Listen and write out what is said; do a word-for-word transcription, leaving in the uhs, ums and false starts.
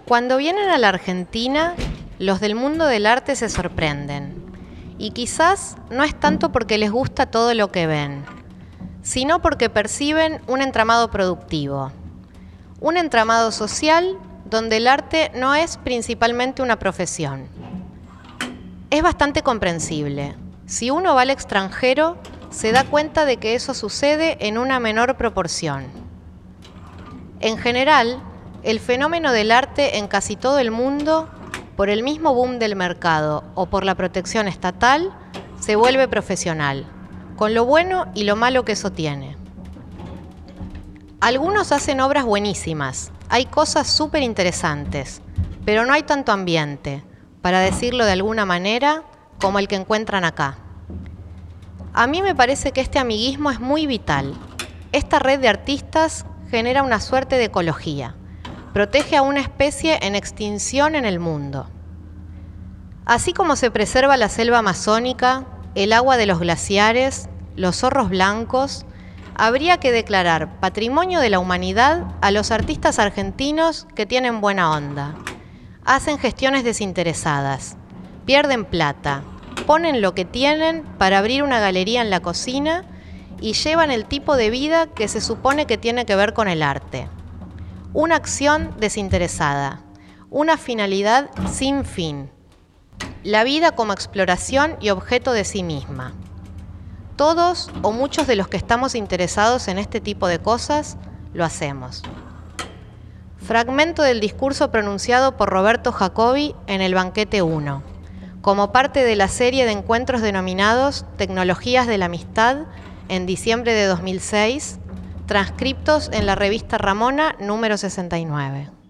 Cuando vienen a la Argentina, los del mundo del arte se sorprenden. Y quizás no es tanto porque les gusta todo lo que ven, sino porque perciben un entramado productivo. Un entramado social donde el arte no es principalmente una profesión. Es bastante comprensible. Si uno va al extranjero, se da cuenta de que eso sucede en una menor proporción. En general, el fenómeno del arte en casi todo el mundo, por el mismo boom del mercado o por la protección estatal, se vuelve profesional, con lo bueno y lo malo que eso tiene. Algunos hacen obras buenísimas, hay cosas súper interesantes, pero no hay tanto ambiente, para decirlo de alguna manera, como el que encuentran acá. A mí me parece que este amiguismo es muy vital. Esta red de artistas genera una suerte de ecología. Protege a una especie en extinción en el mundo. Así como se preserva la selva amazónica, el agua de los glaciares, los zorros blancos, habría que declarar patrimonio de la humanidad a los artistas argentinos que tienen buena onda. Hacen gestiones desinteresadas, pierden plata, ponen lo que tienen para abrir una galería en la cocina y llevan el tipo de vida que se supone que tiene que ver con el arte. Una acción desinteresada, una finalidad sin fin. La vida como exploración y objeto de sí misma. Todos o muchos de los que estamos interesados en este tipo de cosas, lo hacemos. Fragmento del discurso pronunciado por Roberto Jacobi en el Banquete uno, como parte de la serie de encuentros denominados Tecnologías de la Amistad en diciembre de dos mil seis, transcriptos en la revista Ramona número sesenta y nueve.